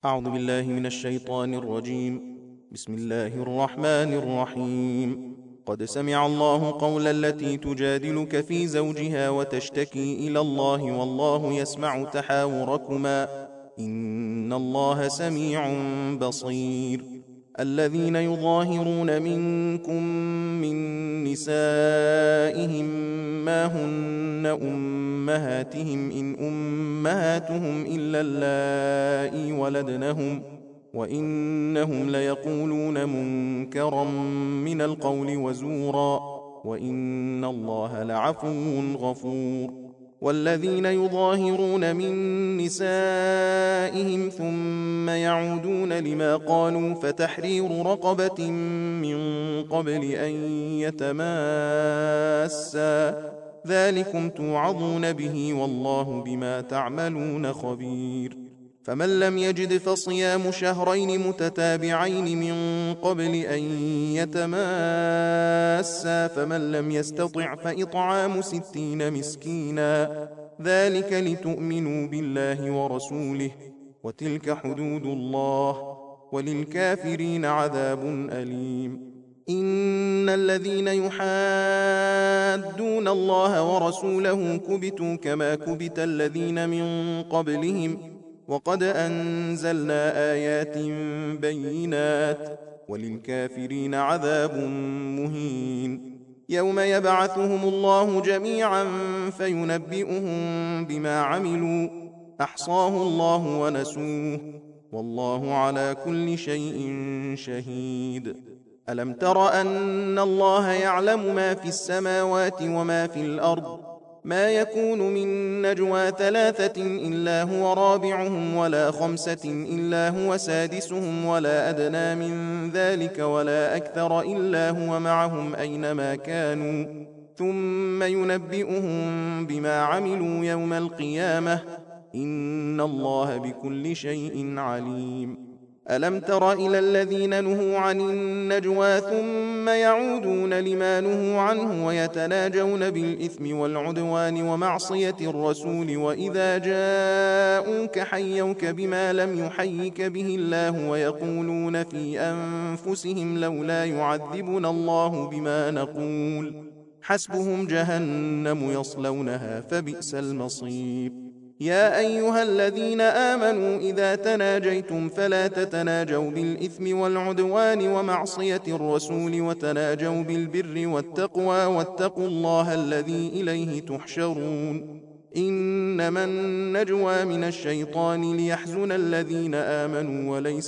أعوذ بالله من الشيطان الرجيم. بسم الله الرحمن الرحيم. قد سمع الله قول التي تجادلك في زوجها وتشتكي إلى الله والله يسمع تحاوركما إن الله سميع بصير. الذين يظاهرون منكم من نسائهم ما هن أمهاتهم إن أمهاتهم إلا اللائي ولدنهم وإنهم ليقولون منكرا من القول وزورا وإن الله لعفو غفور. والذين يظاهرون من نسائهم ثم يعودون لما قالوا فتحرير رقبة من قبل أن يتماسا ذلكم توعظون به والله بما تعملون خبير. فمن لم يجد فصيام شهرين متتابعين من قبل أن يتماسا فمن لم يستطع فإطعام 60 مسكينا ذلك لتؤمنوا بالله ورسوله وتلك حدود الله وللكافرين عذاب أليم. إن الذين يحادون الله ورسوله كبتوا كما كبت الذين من قبلهم وقد أنزلنا آيات بينات وللكافرين عذاب مهين. يوم يبعثهم الله جميعا فينبئهم بما عملوا أحصاه الله ونسوه والله على كل شيء شهيد. ألم تر أن الله يعلم ما في السماوات وما في الأرض ما يكون من نجوى 3 إلا هو رابعهم ولا 5 إلا هو سادسهم ولا أدنى من ذلك ولا أكثر إلا هو معهم أينما كانوا ثم ينبئهم بما عملوا يوم القيامة إن الله بكل شيء عليم. ألم تر إلى الذين نهوا عن النجوى ثم يعودون لما نهوا عنه ويتناجون بالإثم والعدوان ومعصية الرسول وإذا جاءوك حيوك بما لم يحيك به الله ويقولون في أنفسهم لولا يعذبنا الله بما نقول حسبهم جهنم يصلونها فبئس المصير. يا أيها الذين آمنوا إذا تناجيتم فلا تتناجوا بالإثم والعدوان ومعصية الرسول وتناجوا بالبر والتقوى واتقوا الله الذي إليه تحشرون. إنما النجوى من الشيطان ليحزن الذين آمنوا وليس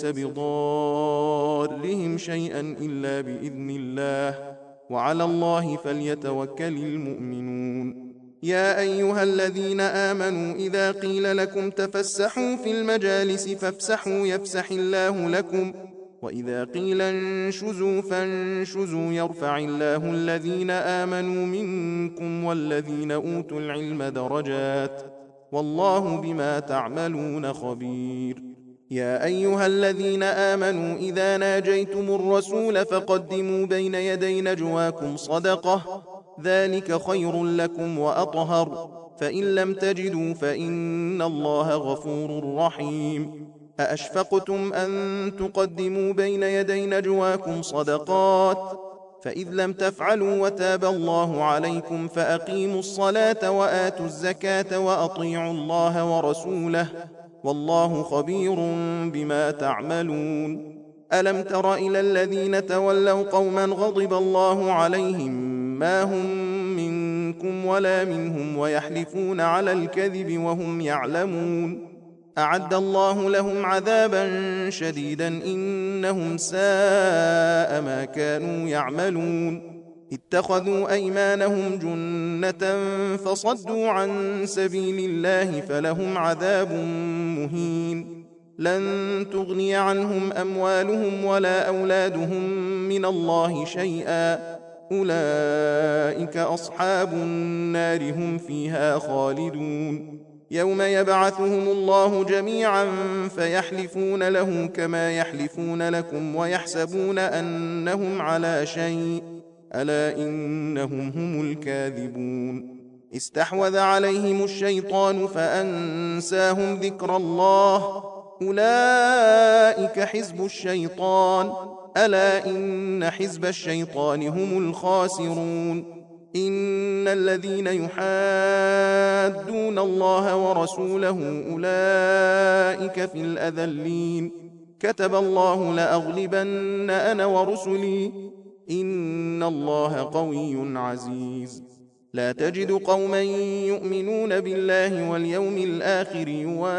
بضارهم شيئا إلا بإذن الله وعلى الله فليتوكل المؤمنون. يا أيها الذين آمنوا إذا قيل لكم تفسحوا في المجالس فافسحوا يفسح الله لكم وإذا قيل انشزوا فانشزوا يرفع الله الذين آمنوا منكم والذين أوتوا العلم درجات والله بما تعملون خبير. يا أيها الذين آمنوا إذا ناجيتم الرسول فقدموا بين يدي نجواكم صدقة ذلك خير لكم وأطهر فإن لم تجدوا فإن الله غفور رحيم. أأشفقتم أن تقدموا بين يدي نجواكم صدقات فإذ لم تفعلوا وتاب الله عليكم فأقيموا الصلاة وآتوا الزكاة وأطيعوا الله ورسوله والله خبير بما تعملون. ألم تر إلى الذين تولوا قوما غضب الله عليهم ما هم منكم ولا منهم ويحلفون على الكذب وهم يعلمون أعد الله لهم عذابا شديدا إنهم ساء ما كانوا يعملون. اتخذوا أيمانهم جنة فصدوا عن سبيل الله فلهم عذاب مهين. لن تغني عنهم أموالهم ولا أولادهم من الله شيئا أولئك أصحاب النار هم فيها خالدون. يوم يبعثهم الله جميعا فيحلفون له كما يحلفون لكم ويحسبون أنهم على شيء ألا إنهم هم الكاذبون. استحوذ عليهم الشيطان فأنساهم ذكر الله أولئك حزب الشيطان ألا إن حزب الشيطان هم الخاسرون إن الذين يحادون الله ورسوله أولئك في الأذلين كتب الله لأغلبن أنا ورسلي إن الله قوي عزيز لا تجد قوما يؤمنون بالله واليوم الآخر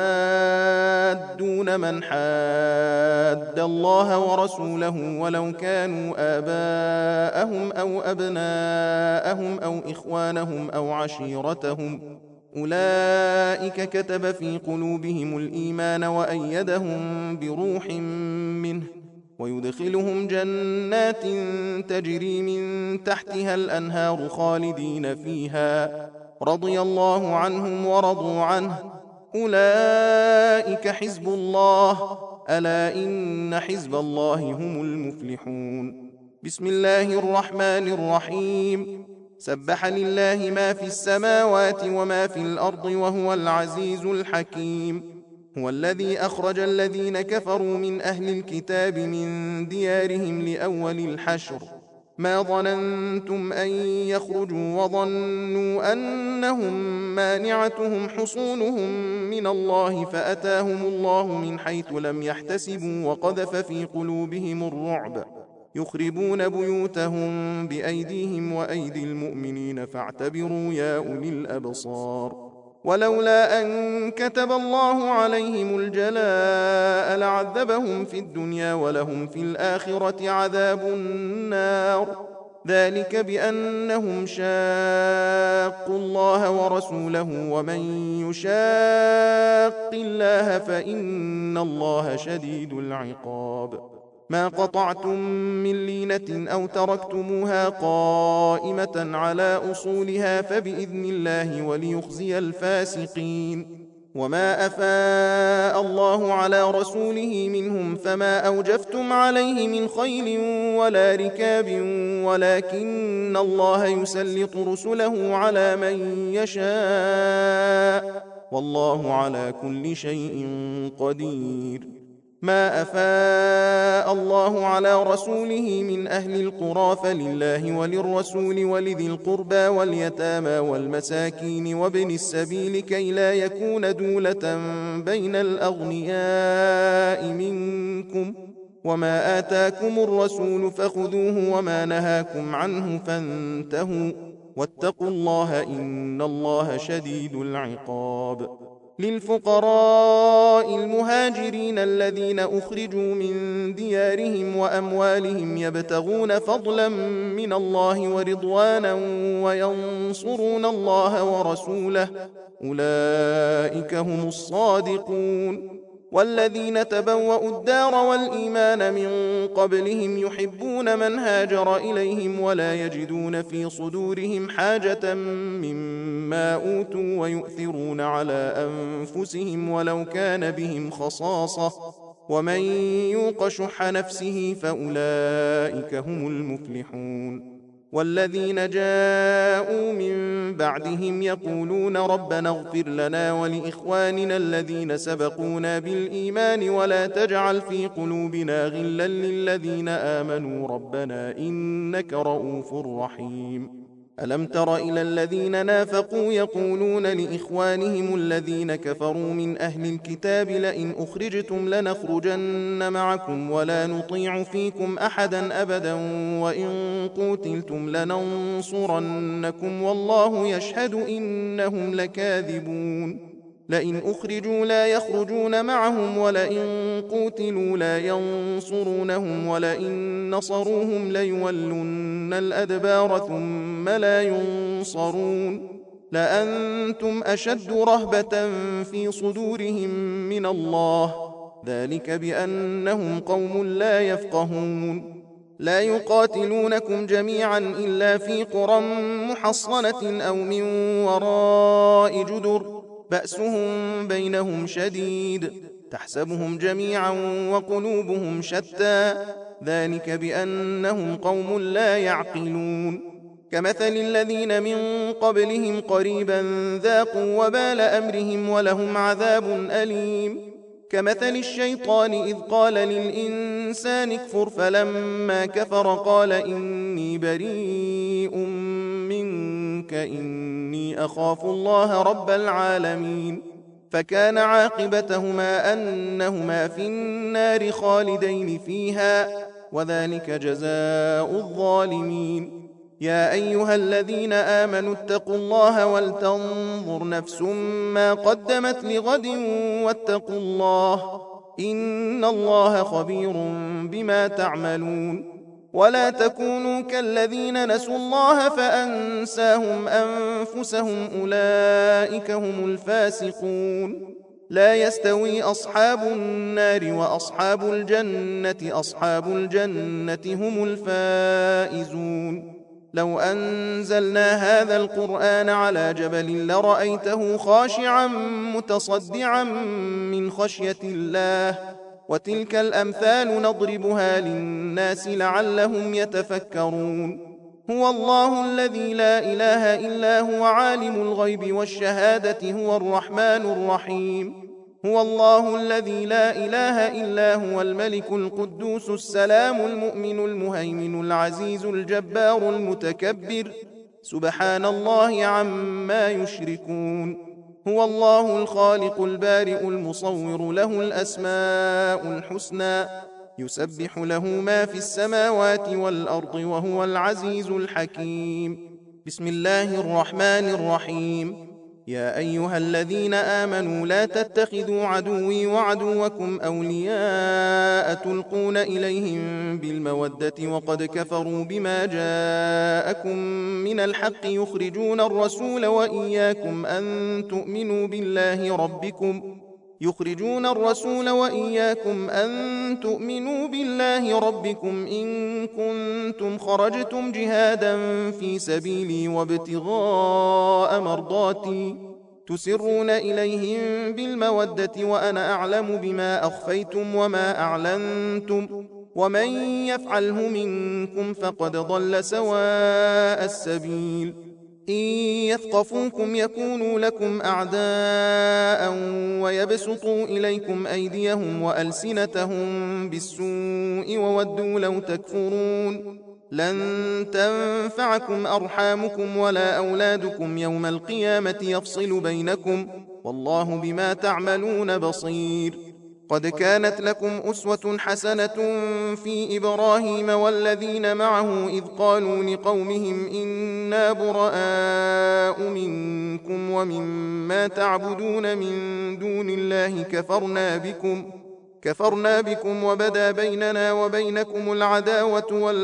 يوادون من حاد الله ورسوله ولو كانوا آباءهم أو أبناءهم أو إخوانهم أو عشيرتهم أولئك كتب في قلوبهم الإيمان وأيدهم بروح منه ويدخلهم جنات تجري من تحتها الأنهار خالدين فيها رضي الله عنهم ورضوا عنه أولئك حزب الله ألا إن حزب الله هم المفلحون بسم الله الرحمن الرحيم سبح لله ما في السماوات وما في الأرض وهو العزيز الحكيم هو الذي أخرج الذين كفروا من أهل الكتاب من ديارهم لأول الحشر ما ظننتم أن يخرجوا وظنوا أنهم مانعتهم حصونهم من الله فأتاهم الله من حيث لم يحتسبوا وقذف في قلوبهم الرعب يخربون بيوتهم بأيديهم وأيدي المؤمنين فاعتبروا يا أولي الأبصار ولولا أن كتب الله عليهم الجلاء لعذبهم في الدنيا ولهم في الآخرة عذاب النار ذلك بأنهم شاقوا الله ورسوله ومن يشاق الله فإن الله شديد العقاب ما قطعتم من لينة أو تركتموها قائمة على أصولها فبإذن الله وليخزي الفاسقين وما أفاء الله على رسوله منهم فما أوجفتم عليه من خيل ولا ركاب ولكن الله يسلط رسله على من يشاء والله على كل شيء قدير ما أفاء الله على رسوله من أهل القرى فلله وللرسول ولذي القربى واليتامى والمساكين وابن السبيل كي لا يكون دولة بين الأغنياء منكم وما آتاكم الرسول فخذوه وما نهاكم عنه فانتهوا واتقوا الله إن الله شديد العقاب للفقراء المهاجرين الذين أخرجوا من ديارهم وأموالهم يبتغون فضلا من الله ورضوانا وينصرون الله ورسوله أولئك هم الصادقون والذين تبوأوا الدار والإيمان من قبلهم يحبون من هاجر إليهم ولا يجدون في صدورهم حاجة مما أوتوا ويؤثرون على أنفسهم ولو كان بهم خصاصة ومن يوق شح نفسه فأولئك هم المفلحون والذين جاءوا من بعدهم يقولون ربنا اغفر لنا ولإخواننا الذين سبقونا بالإيمان ولا تجعل في قلوبنا غلا للذين آمنوا ربنا إنك رؤوف رحيم ألم تر إلى الذين نافقوا يقولون لإخوانهم الذين كفروا من أهل الكتاب لئن أخرجتم لنخرجن معكم ولا نطيع فيكم أحدا أبدا وإن قوتلتم لننصرنكم والله يشهد إنهم لكاذبون لئن أخرجوا لا يخرجون معهم ولئن قوتلوا لا ينصرونهم ولئن نصروهم ليولن الأدبار ثم لا ينصرون لأنتم أشد رهبة في صدورهم من الله ذلك بأنهم قوم لا يفقهون لا يقاتلونكم جميعا إلا في قرى محصنة أو من وراء جدر بأسهم بينهم شديد تحسبهم جميعا وقلوبهم شتى ذلك بأنهم قوم لا يعقلون كمثل الذين من قبلهم قريبا ذاقوا وبال أمرهم ولهم عذاب أليم كمثل الشيطان إذ قال للإنسان اكفر فلما كفر قال إني بريء منك إني أخاف الله رب العالمين فكان عاقبتهما أنهما في النار خالدين فيها وذلك جزاء الظالمين يا أيها الذين آمنوا اتقوا الله ولتنظر نفس ما قدمت لغد واتقوا الله إن الله خبير بما تعملون ولا تكونوا كالذين نسوا الله فأنساهم أنفسهم أولئك هم الفاسقون لا يستوي أصحاب النار وأصحاب الجنة أصحاب الجنة هم الفائزون لو أنزلنا هذا القرآن على جبل لرأيته خاشعا متصدعا من خشية الله وتلك الأمثال نضربها للناس لعلهم يتفكرون هو الله الذي لا إله إلا هو عالم الغيب والشهادة هو الرحمن الرحيم هو الله الذي لا إله إلا هو الملك القدوس السلام المؤمن المهيمن العزيز الجبار المتكبر سبحان الله عما يشركون هو الله الخالق البارئ المصور له الأسماء الحسنى يسبح له ما في السماوات والأرض وهو العزيز الحكيم بسم الله الرحمن الرحيم يا أيها الذين آمنوا لا تتخذوا عدوي وعدوكم أولياء تلقون إليهم بالمودة وقد كفروا بما جاءكم من الحق يخرجون الرسول وإياكم أن تؤمنوا بالله ربكم إن كنتم خرجتم جهادا في سبيلي وابتغاء مرضاتي تسرون إليهم بالمودة وأنا أعلم بما أخفيتم وما أعلنتم ومن يفعله منكم فقد ضل سواء السبيل إن يثقفوكم يكونوا لكم أعداء ويبسطوا إليكم أيديهم وألسنتهم بالسوء وودوا لو تكفرون لن تنفعكم أرحامكم ولا أولادكم يوم القيامة يفصل بينكم والله بما تعملون بصير قد كانت لكم أسوة حسنة في إبراهيم والذين معه إذ قالوا لقومهم إنا براء منكم ومما تعبدون من دون الله كفرنا بكم وبدا بيننا وبينكم العداوة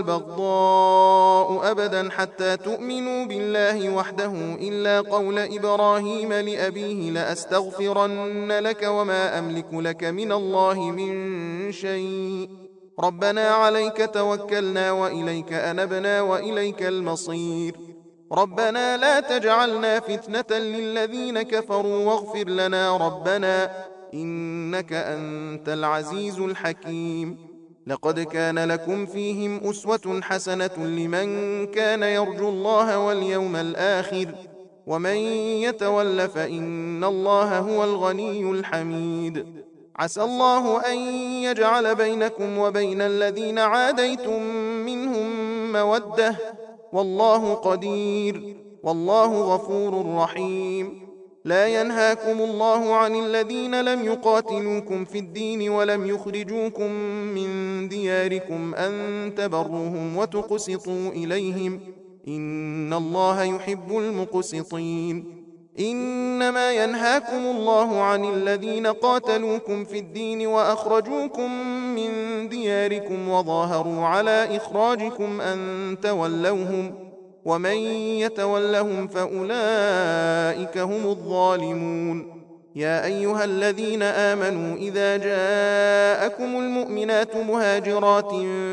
والبغضاء أبدا حتى تؤمنوا بالله وحده إلا قول إبراهيم لأبيه لأستغفرن لك وما أملك لك من الله من شيء ربنا عليك توكلنا وإليك أنبنا وإليك المصير ربنا لا تجعلنا فتنة للذين كفروا واغفر لنا ربنا إنك أنت العزيز الحكيم لقد كان لكم فيهم أسوة حسنة لمن كان يرجو الله واليوم الآخر ومن يتول فإن الله هو الغني الحميد عسى الله أن يجعل بينكم وبين الذين عاديتم منهم مودة والله قدير والله غفور رحيم لا ينهاكم الله عن الذين لم يقاتلوكم في الدين ولم يخرجوكم من دياركم أن تبروهم وتقسطوا إليهم إن الله يحب المقسطين إنما ينهاكم الله عن الذين قاتلوكم في الدين وأخرجوكم من دياركم وظاهروا على إخراجكم أن تولوهم ومن يتولهم فأولئك هم الظالمون يا أيها الذين آمنوا إذا جاءكم المؤمنات مهاجرات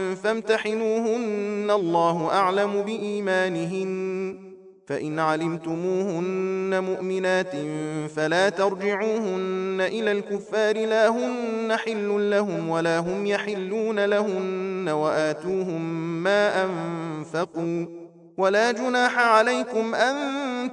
فامتحنوهن الله أعلم بإيمانهن فإن علمتموهن مؤمنات فلا ترجعوهن إلى الكفار لا هن حل لهم ولا هم يحلون لهن وآتوهم ما أنفقوا ولا جناح عليكم أن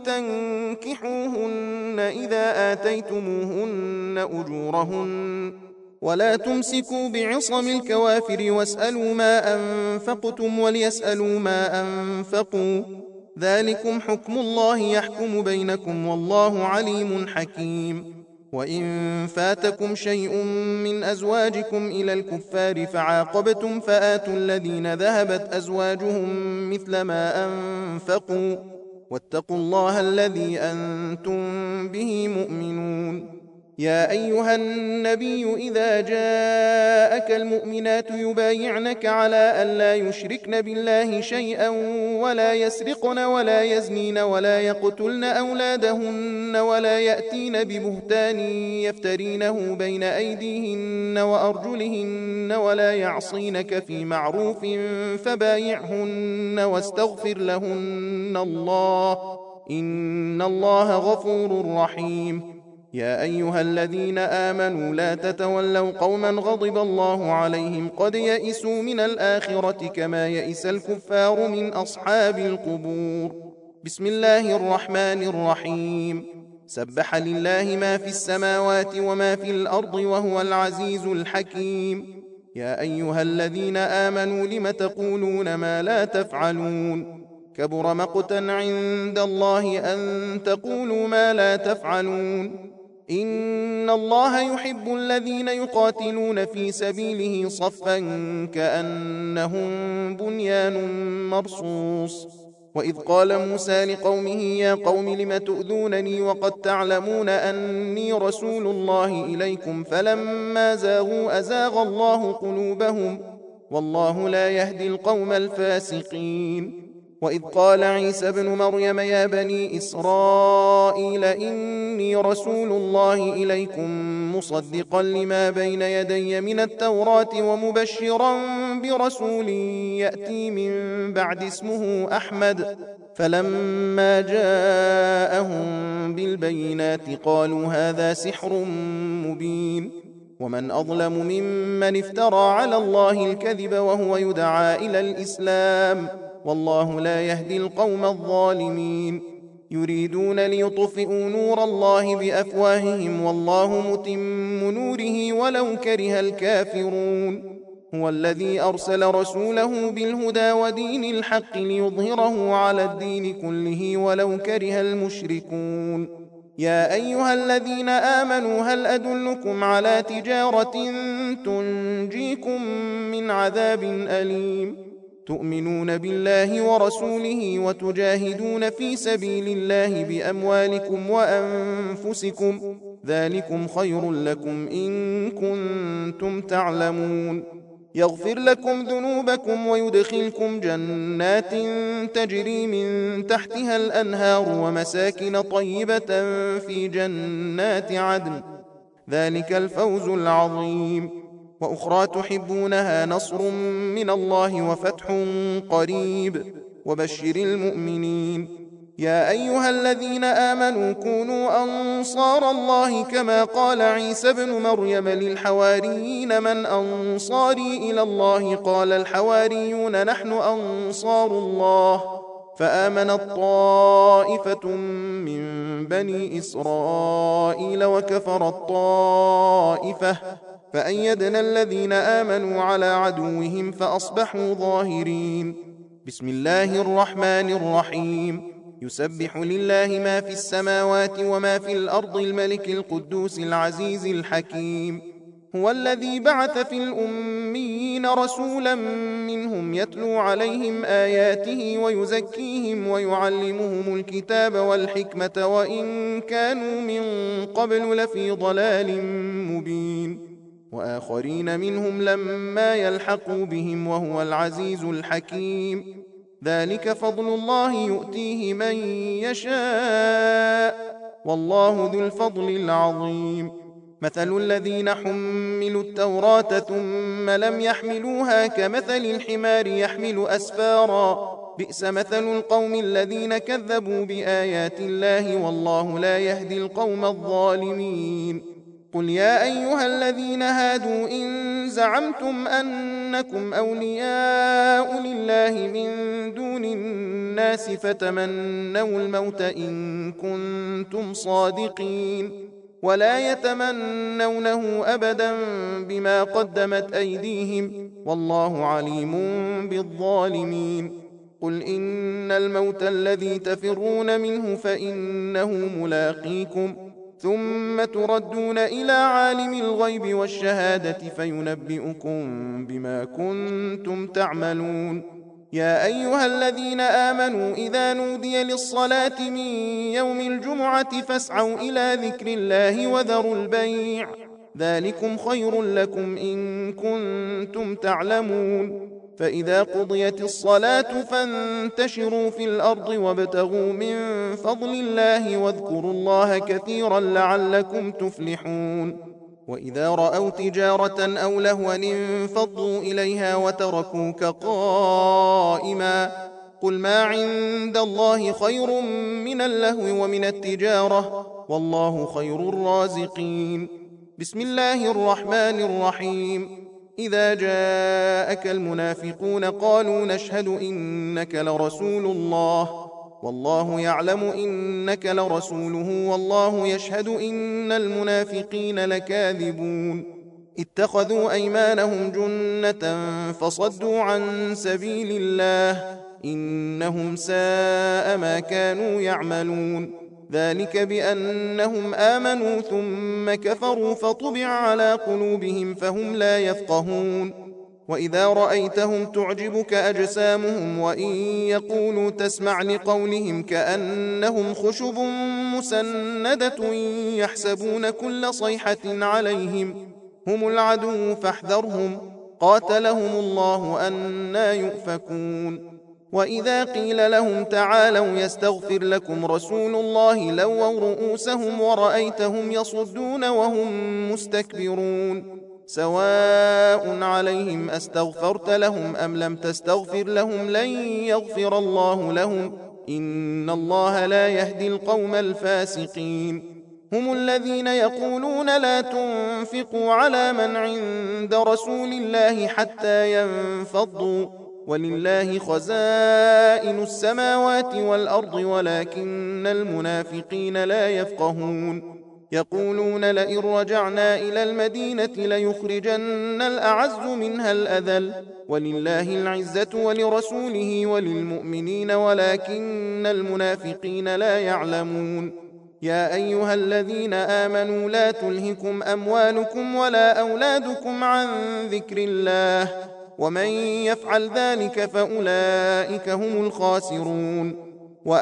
تنكحوهن إذا آتيتموهن أجورهن ولا تمسكوا بعصم الكوافر واسألوا ما أنفقتم وليسألوا ما أنفقوا، ذلكم حكم الله يحكم بينكم والله عليم حكيم. وإن فاتكم شيء من أزواجكم إلى الكفار فعاقبتم فآتوا الذين ذهبت أزواجهم مثل ما أنفقوا، واتقوا الله الذي أنتم به مؤمنون. يا أيها النبي إذا جاءك المؤمنات يبايعنك على ألا يشركن بالله شيئا ولا يسرقن ولا يزنين ولا يقتلن أولادهن ولا يأتين ببهتان يفترينه بين أيديهن وأرجلهن ولا يعصينك في معروف فبايعهن واستغفر لهن الله إن الله غفور رحيم. يا أيها الذين آمنوا لا تتولوا قوما غضب الله عليهم قد يئسوا من الآخرة كما يئس الكفار من أصحاب القبور. بسم الله الرحمن الرحيم. سبح لله ما في السماوات وما في الأرض وهو العزيز الحكيم. يا أيها الذين آمنوا لم تقولون ما لا تفعلون؟ كبر مقتا عند الله أن تقولوا ما لا تفعلون. إن الله يحب الذين يقاتلون في سبيله صفا كأنهم بنيان مرصوص. وإذ قال موسى لقومه يا قوم لم تؤذونني وقد تعلمون أني رسول الله إليكم فلما زاغوا أزاغ الله قلوبهم والله لا يهدي القوم الفاسقين. وإذ قال عيسى ابن مريم يا بني إسرائيل إني رسول الله إليكم مصدقا لما بين يدي من التوراة ومبشرا برسول يأتي من بعد اسمه أحمد. فلما جاءهم بالبينات قالوا هذا سحر مبين. ومن أظلم ممن افترى على الله الكذب وهو يدعى إلى الإسلام والله لا يهدي القوم الظالمين. يريدون ليطفئوا نور الله بأفواههم والله متم نوره ولو كره الكافرون. هو الذي أرسل رسوله بالهدى ودين الحق ليظهره على الدين كله ولو كره المشركون. يا أيها الذين آمنوا هل أدلكم على تجارة تنجيكم من عذاب أليم؟ تؤمنون بالله ورسوله وتجاهدون في سبيل الله بأموالكم وأنفسكم ذلكم خير لكم إن كنتم تعلمون. يغفر لكم ذنوبكم ويدخلكم جنات تجري من تحتها الأنهار ومساكن طيبة في جنات عدن ذلك الفوز العظيم. وأخرى تحبونها نصر من الله وفتح قريب وبشر المؤمنين. يا أيها الذين آمنوا كونوا أنصار الله كما قال عيسى ابن مريم للحواريين من أنصاري إلى الله قال الحواريون نحن أنصار الله. فآمنت طائفة من بني إسرائيل وكفرت طائفة فأيدنا الذين آمنوا على عدوهم فأصبحوا ظاهرين. بسم الله الرحمن الرحيم. يسبح لله ما في السماوات وما في الأرض الملك القدوس العزيز الحكيم. هو الذي بعث في الأميين رسولا منهم يتلو عليهم آياته ويزكيهم ويعلمهم الكتاب والحكمة وإن كانوا من قبل لفي ضلال مبين. وآخرين منهم لما يلحقوا بهم وهو العزيز الحكيم. ذلك فضل الله يؤتيه من يشاء والله ذو الفضل العظيم. مثل الذين حملوا التوراة ثم لم يحملوها كمثل الحمار يحمل أسفارا بئس مثل القوم الذين كذبوا بآيات الله والله لا يهدي القوم الظالمين. قل يا أيها الذين هادوا إن زعمتم أنكم أولياء لله من دون الناس فتمنوا الموت إن كنتم صادقين ولا يتمنونه أبدا بما قدمت أيديهم والله عليم بالظالمين. قل إن الموت الذي تفرون منه فإنه ملاقيكم ثم تردون إلى عالم الغيب والشهادة فينبئكم بما كنتم تعملون. يا أيها الذين آمنوا إذا نودي للصلاة من يوم الجمعة فاسعوا إلى ذكر الله وذروا البيع ذلكم خير لكم إن كنتم تعلمون. فإذا قضيت الصلاة فانتشروا في الأرض وابتغوا من فضل الله واذكروا الله كثيرا لعلكم تفلحون. وإذا رأوا تجارة أو لهوا انفضوا إليها وتركوك قائما قل ما عند الله خير من اللهو ومن التجارة والله خير الرازقين. بسم الله الرحمن الرحيم. إذا جاءك المنافقون قالوا نشهد إنك لرسول الله والله يعلم إنك لرسوله والله يشهد إن المنافقين لكاذبون. اتخذوا أيمانهم جنة فصدوا عن سبيل الله إنهم ساء ما كانوا يعملون. ذلك بأنهم آمنوا ثم كفروا فطبع على قلوبهم فهم لا يفقهون. وإذا رأيتهم تعجبك أجسامهم وإن يقولوا تسمع لقولهم كأنهم خشب مسندة يحسبون كل صيحة عليهم هم العدو فاحذرهم قاتلهم الله أنى يؤفكون. وإذا قيل لهم تعالوا يستغفر لكم رسول الله لووا رؤوسهم ورأيتهم يصدون وهم مستكبرون. سواء عليهم أستغفرت لهم أم لم تستغفر لهم لن يغفر الله لهم إن الله لا يهدي القوم الفاسقين. هم الذين يقولون لا تنفقوا على من عند رسول الله حتى ينفضوا ولله خزائن السماوات والأرض ولكن المنافقين لا يفقهون. يقولون لئن رجعنا إلى المدينة ليخرجن الأعز منها الأذل ولله العزة ولرسوله وللمؤمنين ولكن المنافقين لا يعلمون. يا أيها الذين آمنوا لا تلهكم أموالكم ولا أولادكم عن ذكر الله ومن يفعل ذلك فأولئك هم الخاسرون.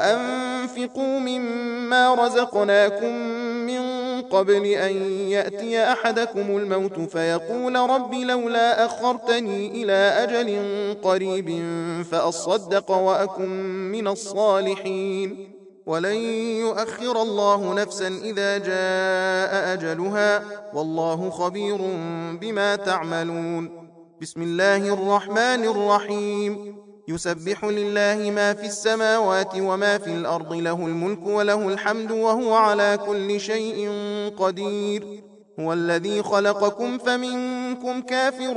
وأنفقوا مما رزقناكم من قبل أن يأتي أحدكم الموت فيقول رب لولا أخرتني إلى أجل قريب فأصدق وأكن من الصالحين ولن يؤخر الله نفسا إذا جاء أجلها والله خبير بما تعملون. بسم الله الرحمن الرحيم. يسبح لله ما في السماوات وما في الأرض له الملك وله الحمد وهو على كل شيء قدير. هو الذي خلقكم فمنكم كافر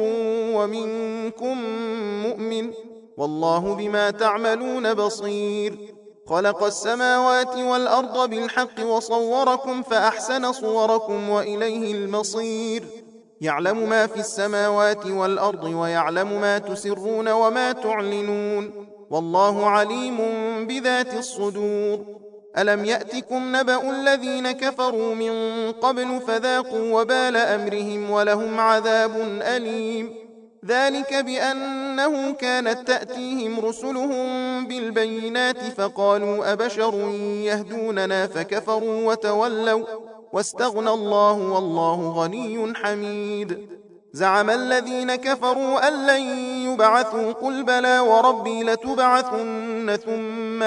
ومنكم مؤمن والله بما تعملون بصير. خلق السماوات والأرض بالحق وصوركم فأحسن صوركم وإليه المصير. يعلم ما في السماوات والأرض ويعلم ما تسرون وما تعلنون والله عليم بذات الصدور. ألم يأتكم نبأ الذين كفروا من قبل فذاقوا وبال أمرهم ولهم عذاب أليم. ذلك بأنه كانت تأتيهم رسلهم بالبينات فقالوا أبشر يهدوننا فكفروا وتولوا واستغنى الله والله غني حميد. زعم الذين كفروا أن لن يبعثوا قل بلى وربي لتبعثن ثم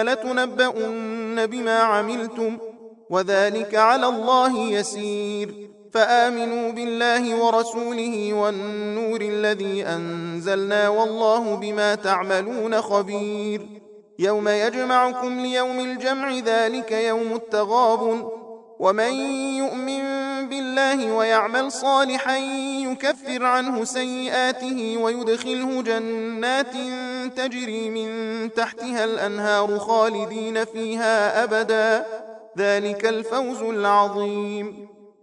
لتنبؤن بما عملتم وذلك على الله يسير. فآمنوا بالله ورسوله والنور الذي أنزلنا والله بما تعملون خبير. يوم يجمعكم ليوم الجمع ذلك يوم التغابن ومن يؤمن بالله ويعمل صالحا يكفر عنه سيئاته ويدخله جنات تجري من تحتها الأنهار خالدين فيها أبدا ذلك الفوز العظيم.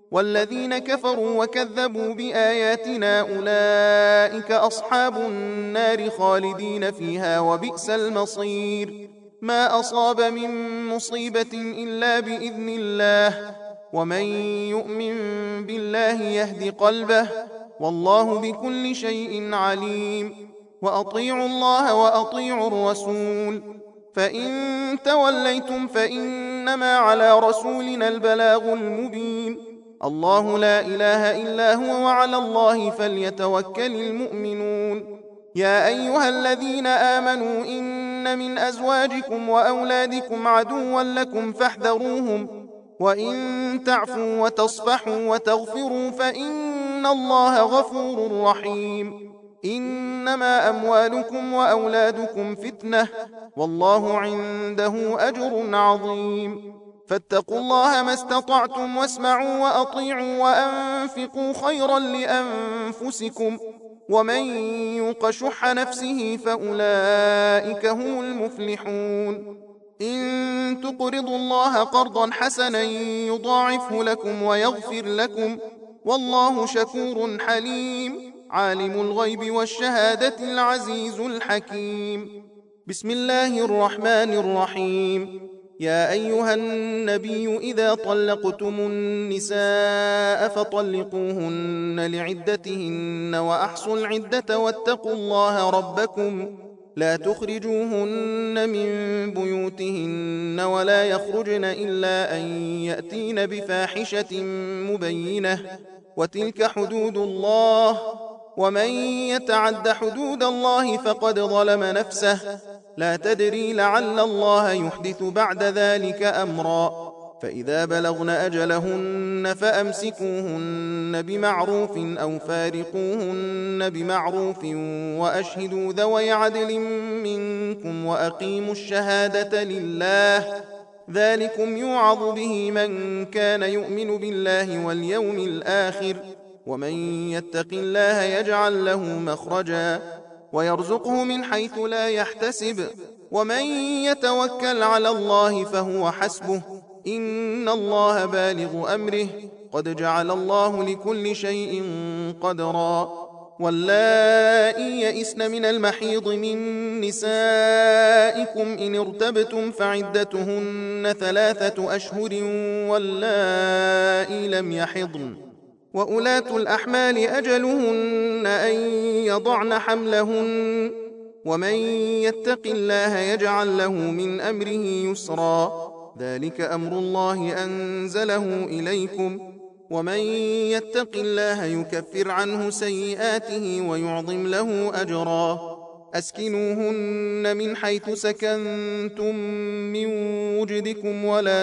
والذين كفروا وكذبوا بآياتنا أولئك أصحاب النار خالدين فيها وبئس المصير. ما أصاب من مصيبة إلا بإذن الله، ومن يؤمن بالله يهد قلبه، والله بكل شيء عليم. وأطيعوا الله وأطيعوا الرسول، فإن توليتم فإنما على رسولنا البلاغ المبين. الله لا إله إلا هو وعلى الله فليتوكل المؤمنون. يا أيها الذين آمنوا إن من أزواجكم وأولادكم عدوا لكم فاحذروهم، وإن تعفوا وتصفحوا وتغفروا فإن الله غفور رحيم. إنما أموالكم وأولادكم فتنة، والله عنده أجر عظيم. فاتقوا الله ما استطعتم واسمعوا وأطيعوا وأنفقوا خيرا لأنفسكم، ومن يوق شح نفسه فأولئك هم المفلحون. إن تقرضوا الله قرضا حسنا يضاعفه لكم ويغفر لكم، والله شكور حليم. عالم الغيب والشهادة العزيز الحكيم. بسم الله الرحمن الرحيم. يا أيها النبي إذا طلقتم النساء فطلقوهن لعدتهن وأحصوا العدة واتقوا الله ربكم لا تخرجوهن من بيوتهن ولا يخرجن إلا أن يأتين بفاحشة مبينة، وتلك حدود الله، ومن يتعد حدود الله فقد ظلم نفسه. لا تدري لعل الله يحدث بعد ذلك أمرا. فإذا بلغن أجلهن فأمسكوهن بمعروف أو فارقوهن بمعروف، وأشهدوا ذوي عدل منكم وأقيموا الشهادة لله، ذلكم يوعظ به من كان يؤمن بالله واليوم الآخر، ومن يتق الله يجعل له مخرجا ويرزقه من حيث لا يحتسب، ومن يتوكل على الله فهو حسبه، إن الله بالغ أمره، قد جعل الله لكل شيء قدرا. واللائي يئسن من المحيض من نسائكم إن ارتبتم فعدتهن 3 أشهر، واللائي لم يحضن، وأولاة الأحمال أجلهن أن يضعن حملهن، ومن يتق الله يجعل له من أمره يسرا، ذلك أمر الله أنزله إليكم، ومن يتق الله يكفر عنه سيئاته ويعظم له أجرا. أسكنوهن من حيث سكنتم من وجدكم ولا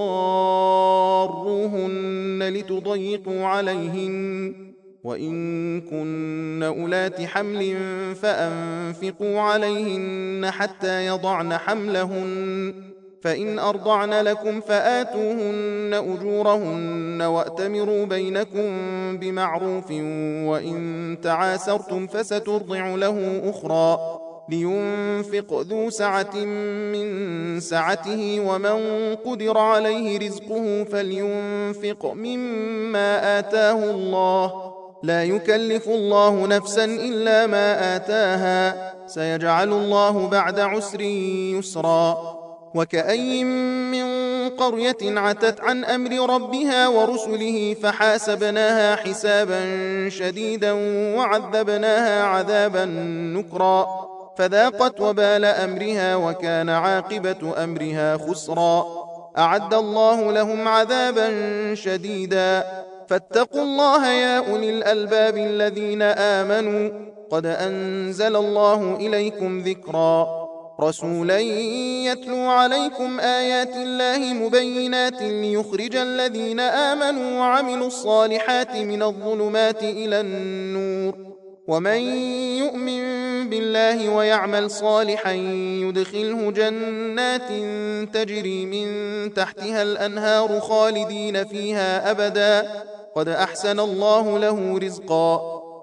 تضاروهن لتضيقوا عليهن، وإن كن أولات حمل فأنفقوا عليهن حتى يضعن حملهن، فإن أرضعن لكم فآتوهن أجورهن وأتمروا بينكم بمعروف، وإن تعاسرتم فسترضع له أخرى، لينفق ذو سعة من سعته، ومن قدر عليه رزقه فلينفق مما آتاه الله، لا يكلف الله نفسا إلا ما آتاها، سيجعل الله بعد عسر يسرا. وكأي من قرية عتت عن أمر ربها ورسله فحاسبناها حسابا شديدا وعذبناها عذابا نكرا، فذاقت وبال أمرها وكان عاقبة أمرها خسرا. أعد الله لهم عذابا شديدا، فاتقوا الله يا أولي الألباب الذين آمنوا، قد أنزل الله إليكم ذكرا. رسولا يتلو عليكم آيات الله مبينات ليخرج الذين آمنوا وعملوا الصالحات من الظلمات إلى النور، ومن يؤمن بالله ويعمل صالحا يدخله جنات تجري من تحتها الأنهار خالدين فيها أبدا، قد أحسن الله له رزقا.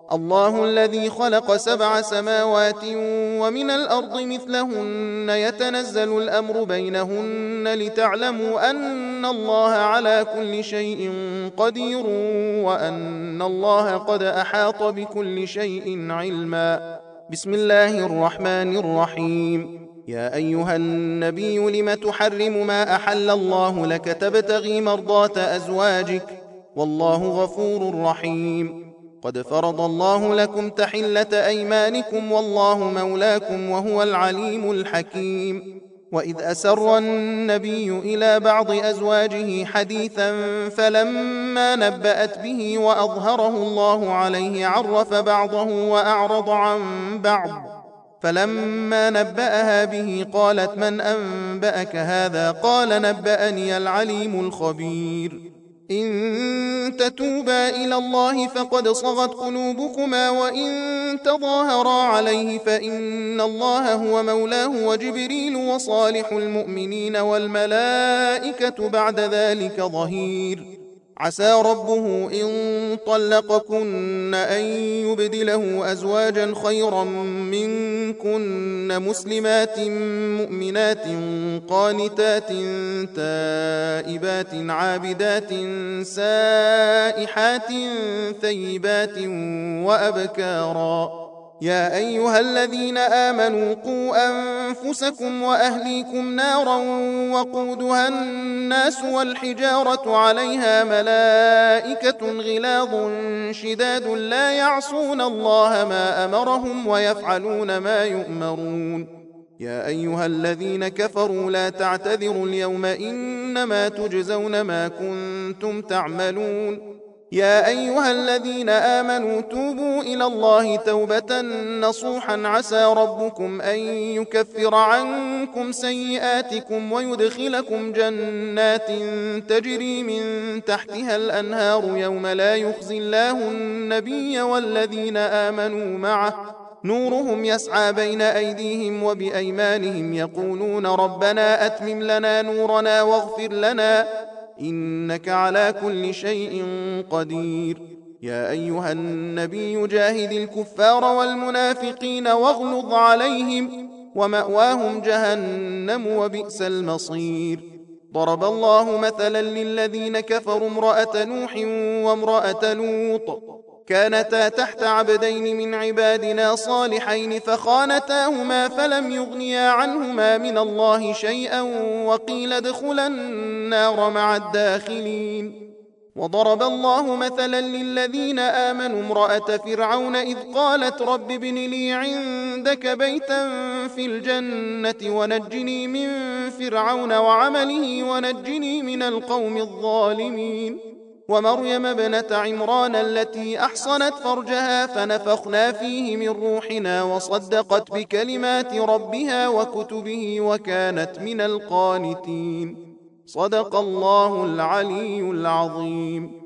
الله الذي خلق 7 سماوات ومن الأرض مثلهن يتنزل الأمر بينهن لتعلموا أن الله على كل شيء قدير وأن الله قد أحاط بكل شيء علما. بسم الله الرحمن الرحيم. يا أيها النبي لم تحرم ما أحل الله لك تبتغي مرضات أزواجك والله غفور رحيم. قد فرض الله لكم تحلة أيمانكم والله مولاكم وهو العليم الحكيم. وإذ أسر النبي إلى بعض أزواجه حديثا فلما نبأت به وأظهره الله عليه عرف بعضه وأعرض عن بعض فلما نبأها به قالت من أنبأك هذا قال نبأني العليم الخبير. إن تتوبا إلى الله فقد صغت قلوبكما وإن تظاهرا عليه فإن الله هو مولاه وجبريل وصالح المؤمنين والملائكة بعد ذلك ظهير. عسى ربه إن طلقكن أن يبدله أزواجا خيرا منكن مسلمات مؤمنات قانتات تائبات عابدات سائحات ثيبات وأبكارا. يا أيها الذين آمنوا قوا أنفسكم وأهليكم نارا وقودها الناس والحجارة عليها ملائكة غلاظ شداد لا يعصون الله ما أمرهم ويفعلون ما يؤمرون. يا أيها الذين كفروا لا تعتذروا اليوم إنما تجزون ما كنتم تعملون. يا أيها الذين آمنوا توبوا إلى الله توبة نصوحا عسى ربكم أن يكفر عنكم سيئاتكم ويدخلكم جنات تجري من تحتها الأنهار يوم لا يخزي الله النبي والذين آمنوا معه نورهم يسعى بين أيديهم وبأيمانهم يقولون ربنا أتمم لنا نورنا واغفر لنا إنك على كل شيء قدير. يا أيها النبي جاهد الكفار والمنافقين واغلظ عليهم ومأواهم جهنم وبئس المصير. ضرب الله مثلا للذين كفروا امرأة نوح وامرأة لوط كانتا تحت عبدين من عبادنا صالحين فخانتاهما فلم يغنيا عنهما من الله شيئا وقيل ادخلا النار مع الداخلين. وضرب الله مثلا للذين آمنوا امرأة فرعون إذ قالت رب ابن لي عندك بيتا في الجنة ونجني من فرعون وعمله ونجني من القوم الظالمين. ومريم ابنة عمران التي أحصنت فرجها فنفخنا فيه من روحنا وصدقت بكلمات ربها وكتبه وكانت من القانتين. صدق الله العلي العظيم.